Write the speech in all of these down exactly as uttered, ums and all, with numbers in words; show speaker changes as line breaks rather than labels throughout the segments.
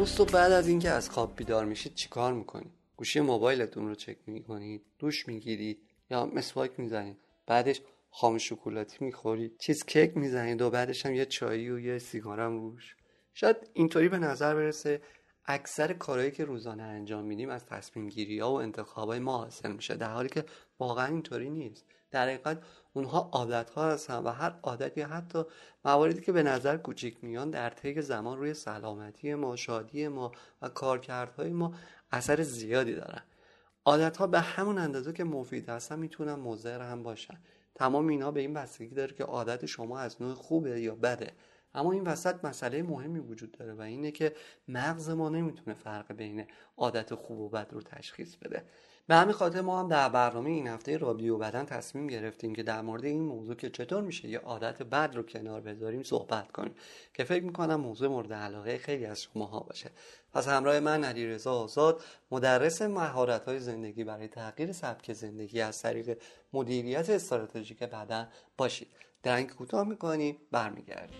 صبح بعد از اینکه از خواب بیدار میشید چیکار میکنید؟ گوشی موبایلتون رو چک میکنید، دوش میگیرید یا مسواک میزنید، بعدش خام شکلاتی میخورید، چیز کیک میزنید و بعدش هم یه چایی و یه سیگارم روش. شاید اینطوری به نظر برسه اکثر کارهایی که روزانه انجام میدیم از تصمیم گیری ها و انتخابای ما حاصل میشه، در حالی که واقعا اینطوری نیست. در حقیقت اونها عادت ها هستن و هر عادتی، حتی مواردی که به نظر کوچیک میان، در طی زمان روی سلامتی ما، شادی ما و کارکردهای ما اثر زیادی دارن. عادت ها به همون اندازه که مفید هستن میتونن مضر هم باشن. تمام اینا به این بستگی داره که عادت شما از نوع خوبه یا بده. اما این وسط مسئله مهمی وجود داره و اینه که مغز ما نمیتونه فرق بین عادت خوب و بد رو تشخیص بده. به همین خاطر ما هم در برنامه این هفته رادیو بدن تصمیم گرفتیم که در مورد این موضوع که چطور میشه یه عادت بد رو کنار بذاریم صحبت کنیم، که فکر میکنم موضوع مورد علاقه خیلی از شماها باشه. پس همراه من علیرضا آزاد، مدرس مهارت‌های زندگی برای تغییر سبک زندگی از طریق مدیریت استراتژیک بدن باشید. درنگ کوتاه میکنیم، برمیگردیم.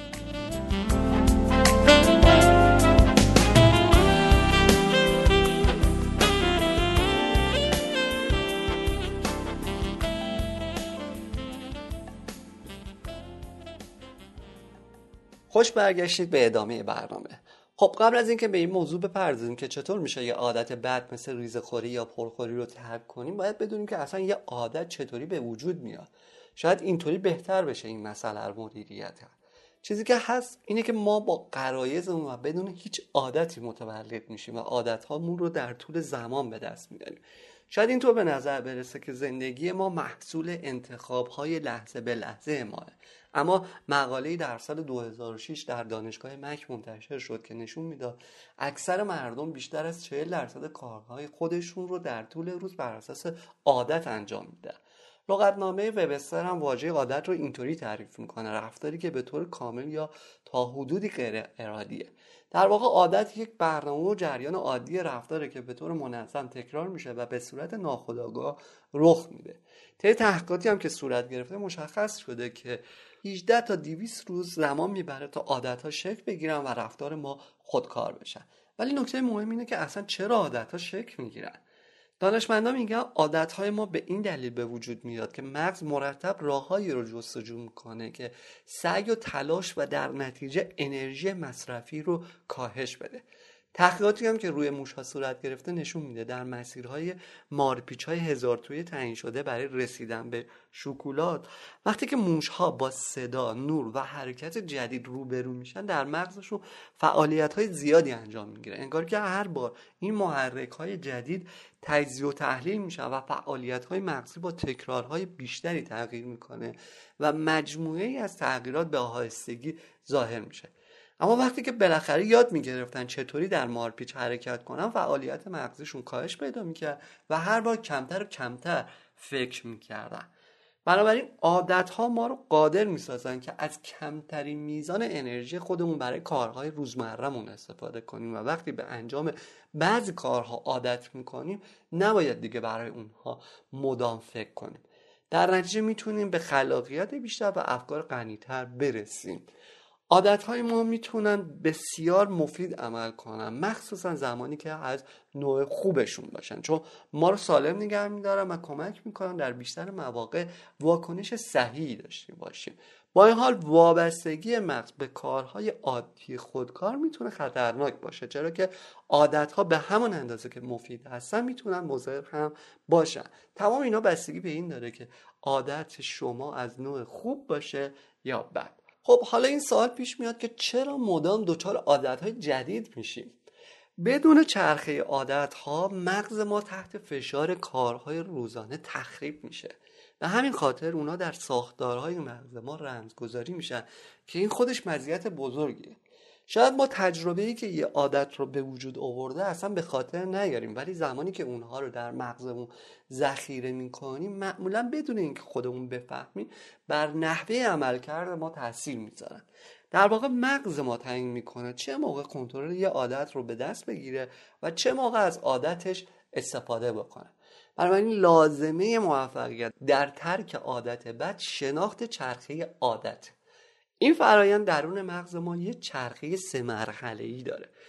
خوش برگشتید به ادامه برنامه. خب قبل از اینکه به این موضوع بپردازیم که چطور میشه یه عادت بد مثل ریزخوری یا پرخوری رو ترک کنیم، باید بدونیم که اصلا یه عادت چطوری به وجود میاد. شاید اینطوری بهتر بشه این مسئله رو مدیریت کرد. چیزی که هست اینه که ما با غرایزمون و بدون هیچ عادتی متولد میشیم و عادت‌هامون رو در طول زمان به دست میاریم. شاید اینطور به نظر برسه که زندگی ما محصول انتخاب‌های لحظه به لحظه ماه. اما مقاله‌ای در سال دو هزار و شش در دانشگاه مک منتشر شد که نشون میداد اکثر مردم بیشتر از چهل درصد کارهای خودشون رو در طول روز بر اساس عادت انجام میدن. لغتنامه وبستر هم واژه عادت رو اینطوری تعریف میکنه: رفتاری که به طور کامل یا تا حدودی غیر ارادیه. در واقع عادت یک برنامه و جریان عادی رفتاره که به طور منظم تکرار میشه و به صورت ناخودآگاه رخ میده. طی تحقیقاتی هم که صورت گرفته مشخص شده که هجده تا دویست روز زمان میبره تا عادت‌ها شکل بگیرن و رفتار ما خودکار بشن. ولی نکته مهم اینه که اصلا چرا عادت‌ها شکل میگیرن؟ دانشمندان میگن عادت‌های ما به این دلیل به وجود میاد که مغز مرتب راههایی رو جستجو میکنه که سعی و تلاش و در نتیجه انرژی مصرفی رو کاهش بده. تحقیقاتی هم که روی موش‌ها صورت گرفته نشون میده در مسیرهای مارپیچ‌های هزار تویی تعیین شده برای رسیدن به شکلات، وقتی که موش‌ها با صدا، نور و حرکت جدید روبرو میشن، در مغزشون فعالیت‌های زیادی انجام میگیره. انگار که هر بار این محرک‌های جدید تجزیه و تحلیل میشن و فعالیت‌های مغزی با تکرارهای بیشتری تغییر میکنه و مجموعه‌ای از تغییرات به آهستگی ظاهر میشه. اما وقتی که بالاخره یاد میگرفتن چطوری در مارپیچ حرکت کنن، فعالیت مغزشون کاهش پیدا میکرد و هر بار کمتر و کمتر فکر میکردن. بنابراین عادت‌ها ما رو قادر میسازن که از کمترین میزان انرژی خودمون برای کارهای روزمره‌مون استفاده کنیم و وقتی به انجام بعضی کارها عادت میکنیم نباید دیگه برای اونها مدام فکر کنیم. در نتیجه میتونیم به خلاقیت بیشتر و افکار غنی‌تر برسیم. عادت‌های ما میتونن بسیار مفید عمل کنن، مخصوصا زمانی که از نوع خوبشون باشن، چون ما رو سالم نگه میدارن و کمک میکنن در بیشتر مواقع واکنش صحیحی داشته باشیم. با این حال وابستگی مغز به کارهای عادی خودکار میتونه خطرناک باشه، چرا که عادت‌ها به همون اندازه که مفید هستن میتونن مضر هم باشن. تمام اینا بستگی به این داره که عادت شما از نوع خوب باشه یا بد. خب حالا این سوال پیش میاد که چرا مدام دچار عادت‌های جدید میشیم؟ بدون چرخه عادت‌ها مغز ما تحت فشار کارهای روزانه تخریب میشه. به همین خاطر اونا در ساختارهای مغز ما رمزگذاری میشن که این خودش مزیت بزرگیه. شاید ما تجربه‌ای که یه عادت رو به وجود آورده اصلا به خاطر نیاریم، ولی زمانی که اونها رو در مغزمون ذخیره میکنیم، معمولا بدون اینکه خودمون بفهمیم بر نحوه عملکرد ما تاثیر میذارن. در واقع مغز ما تعیین میکنه چه موقع کنترل یه عادت رو به دست بگیره و چه موقع از عادتش استفاده بکنه. بنابراین لازمه موفقیت در ترک عادت بد شناخت چرخه عادت. این فرایند درون مغز ما یه چرخه سه مرحله‌ای داره.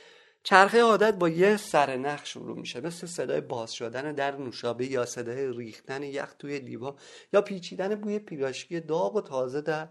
چرخه عادت با یه سرنخ شروع میشه، مثل صدای باز شدن در نوشابه یا صدای ریختن یخ توی لیوان یا پیچیدن بوی پیراشکی داغ و تازه در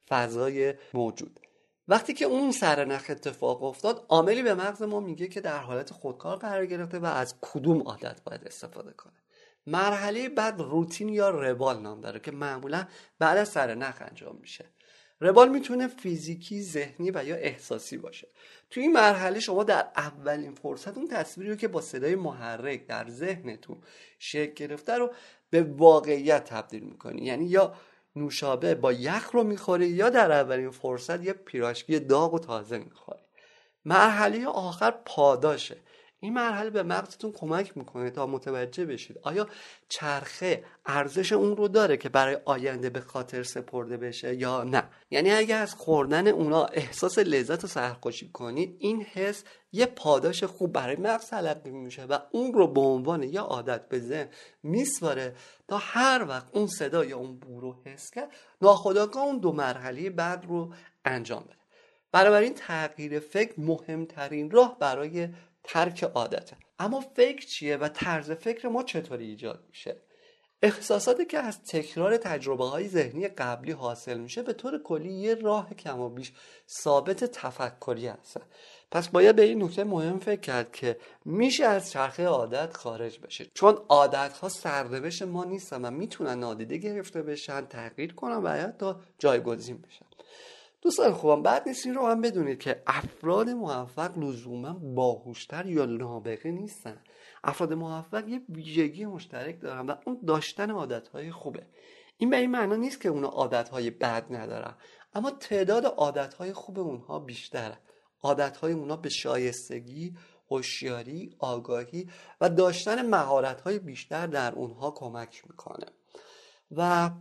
فضای موجود. وقتی که اون سرنخ اتفاق افتاد، عاملی به مغز ما میگه که در حالت خودکار قرار گرفته و از کدوم عادت باید استفاده کنه. مرحله بعد روتین یا روال نام داره که معمولا بعد از سرنخ انجام میشه. روال میتونه فیزیکی، ذهنی و یا احساسی باشه. توی این مرحله شما در اولین فرصت اون تصویری رو که با صدای محرک در ذهنتون شکل گرفته رو به واقعیت تبدیل میکنی. یعنی یا نوشابه با یخ رو میخوری یا در اولین فرصت یه پیراشکی داغ و تازه میخوری. مرحله آخر پاداشه. این مرحله به مغزتون کمک میکنه تا متوجه بشید آیا چرخه ارزش اون رو داره که برای آینده به خاطر سپرده بشه یا نه. یعنی اگه از خوردن اونا احساس لذت و سرخوشی کنید، این حس یه پاداش خوب برای مغز تلقی میشه و اون رو به عنوان یه عادت به ذهن میسپاره تا هر وقت اون صدا یا اون بو رو حس کرد، ناخودآگاه اون دو مرحله بعد رو انجام بده. بنابراین تغییر فکر مهمترین راه برای ترک عادته. اما فکر چیه و طرز فکر ما چطوری ایجاد میشه؟ احساساتی که از تکرار تجربه های ذهنی قبلی حاصل میشه به طور کلی یه راه کم و بیش ثابت تفکری هستن. پس باید به این نکته مهم فکر کرد که میشه از چرخه عادت خارج بشه، چون عادت ها سرنوشت ما نیستن و میتونن نادیده گرفته بشن، تغییر کنن و حتی جایگزین بشن. دوستان خوبم، بعد نیست این رو هم بدونید که افراد موفق لزوما باهوشتر یا نابغه نیستن. افراد موفق یه ویژگی مشترک دارن و اون داشتن عادتهای خوبه. این به این معنی نیست که اونا عادتهای بد ندارن، اما تعداد عادتهای خوب اونها بیشتره. عادتهای اونها به شایستگی، هوشیاری، آگاهی و داشتن مهارت‌های بیشتر در اونها کمک میکنه. و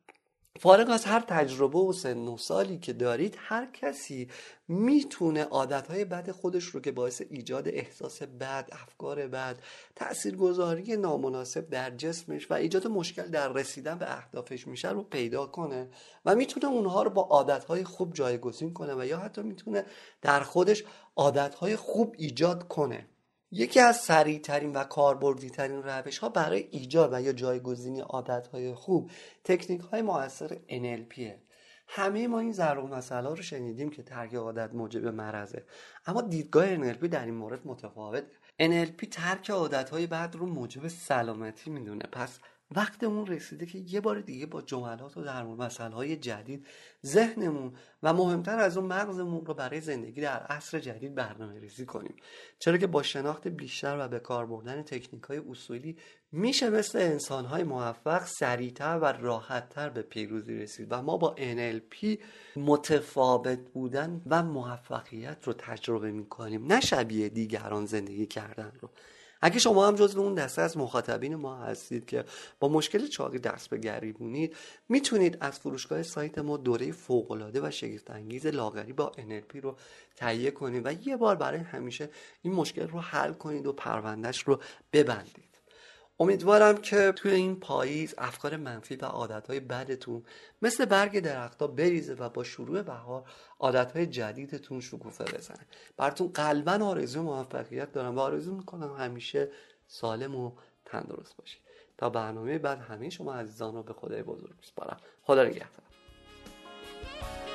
فارغ از هر تجربه و سن و سالی که دارید، هر کسی میتونه عادتهای بد خودش رو که باعث ایجاد احساس بد، افکار بد، تاثیرگذاری نامناسب در جسمش و ایجاد مشکل در رسیدن به اهدافش میشه رو پیدا کنه و میتونه اونها رو با عادتهای خوب جایگزین کنه و یا حتی میتونه در خودش عادتهای خوب ایجاد کنه. یکی از سریع‌ترین و کاربردی‌ترین روش‌ها برای ایجاد و یا جایگزینی عادت‌های خوب تکنیک‌های مؤثر ان ال پی. همه ما این ضرب المثل‌ها رو شنیدیم که ترک عادت موجب مرضه، اما دیدگاه ان ال پی در این مورد متفاوته. ان ال پی ترک عادت‌های بد رو موجب سلامتی میدونه. پس وقتمون رسیده که یه بار دیگه با جملات و ضرب المثل‌های جدید ذهنمون و مهمتر از اون مغزمون رو برای زندگی در عصر جدید برنامه‌ریزی کنیم، چرا که با شناخت بیشتر و به کار بردن تکنیک‌های اصولی میشه مثل انسان‌های موفق سریعتر و راحت‌تر به پیروزی رسید و ما با ان ال پی متفاوت بودن و موفقیت رو تجربه می‌کنیم، نه شبیه دیگران زندگی کردن رو. اگه شما هم جزو اون دسته از مخاطبین ما هستید که با مشکل چاقی دست به گریبونید، میتونید از فروشگاه سایت ما دوره فوق‌العاده و شگفت‌انگیز لاغری با ان ال پی رو تهیه کنید و یه بار برای همیشه این مشکل رو حل کنید و پروندهش رو ببندید. امیدوارم که توی این پاییز افکار منفی و عادتهای بدتون مثل برگ درخت‌ها بریزه و با شروع بهار عادتهای جدیدتون شکوفه بزنه. براتون قلباً آرزوی موفقیت دارم و آرزو میکنم همیشه سالم و تندرست باشید. تا برنامه بعد همه شما عزیزان رو به خدای بزرگ میسپارم. خدا نگهدار.